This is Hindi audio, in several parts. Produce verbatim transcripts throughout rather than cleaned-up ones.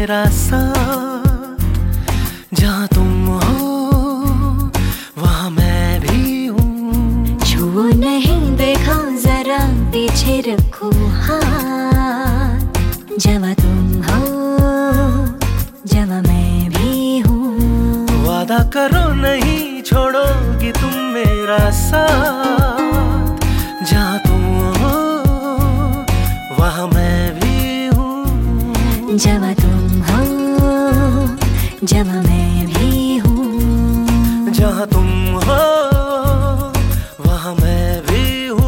मेरा साथ। जहाँ तुम हो वहाँ मैं भी हूँ। छुओ नहीं देखो जरा पीछे रखो हाथ। जहाँ तुम हो जहाँ मैं भी हूँ। वादा करो नहीं छोड़ोगी तुम मेरा साथ। जहाँ तुम हो वहाँ मैं भी हूँ। जहाँ तुम हो जहाँ मैं भी हूँ। जहाँ तुम हो वहाँ मैं भी हूँ।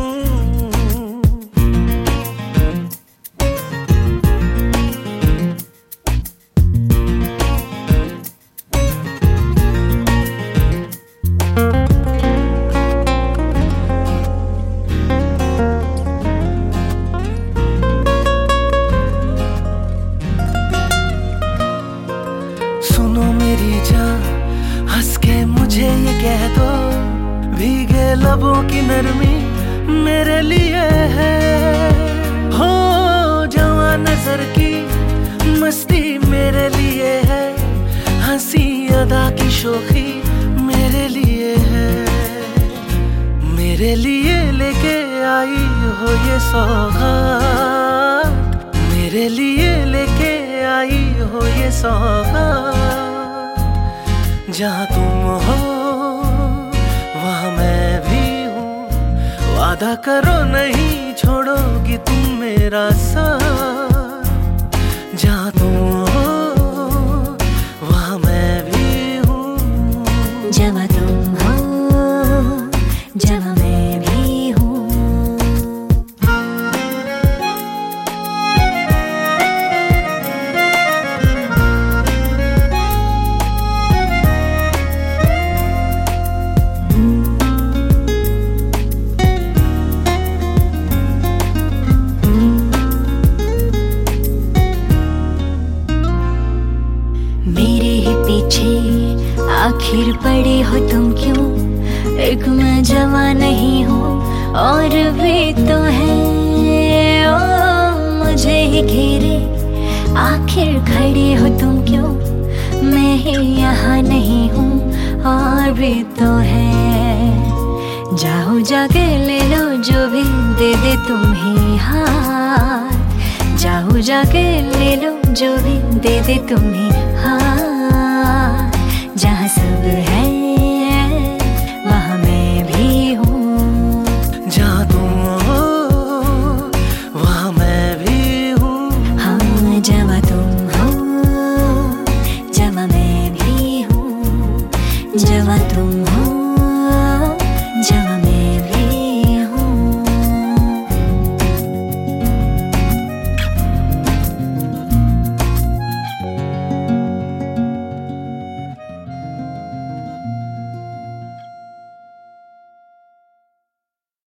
सुनो मेरी जान, हंस के मुझे ये कह दो, भीगे लबों की नरमी मेरे लिए है। हो जवां नजर की मस्ती मेरे लिए है। हंसी अदा की शोखी मेरे लिए है। मेरे लिए लेके आई हो ये सौगात। मेरे लिए लेके आई हो ये सौगात। जहाँ तुम हो वहाँ मैं भी हूँ। वादा करो नहीं छोड़ोगी तुम मेरा साथ। जहाँ तुम हो वहाँ मैं भी हूँ। जहाँ तुम हो जहाँ मैं भी हूँ। मेरे ही पीछे आखिर पड़े हो तुम क्यों। एक मैं जवां नहीं हूँ और भी तो है। ओ मुझे ही घेरे आखिर खड़े हो तुम क्यों। मैं ही यहाँ नहीं हूँ और भी तो है। जाओ जाके ले लो जो भी दे दे तुम ही हाथ। जाओ जाके ले लो जो भी दे दे तुम ही हाथ।